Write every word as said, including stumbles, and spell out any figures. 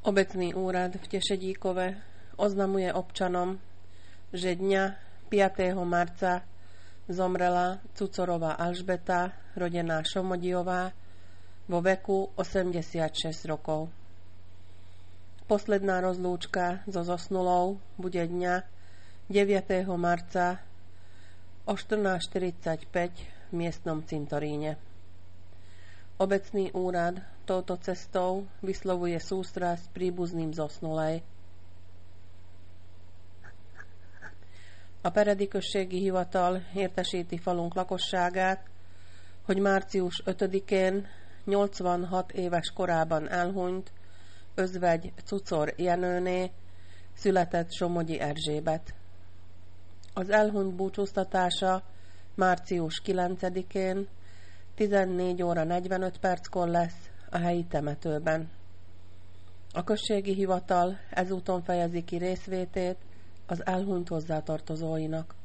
Obecný úrad v Tešedíkove oznamuje občanom, že dňa piateho marca zomrela Cucorová Alžbeta, rodená Šomodiová, vo veku osemdesiatšesť rokov. Posledná rozlúčka so zosnulou bude dňa deviateho marca o štrnásť štyridsaťpäť v miestnom cintoríne. Obecný úrad touto cestou vyslovuje sústrasť príbuzným zosnulej. A peredi községi hivatal értesíti falunk lakosságát, hogy március ötödikén nyolcvanhat éves korában elhunyt özvegy Cucor Jenőné született Somogyi Erzsébet. Az elhunyt búcsúztatása március kilencedikén tizennégy óra negyvenöt perckor lesz a helyi temetőben. A községi hivatal ezúton fejezi ki részvétét az elhunyt hozzátartozóinak.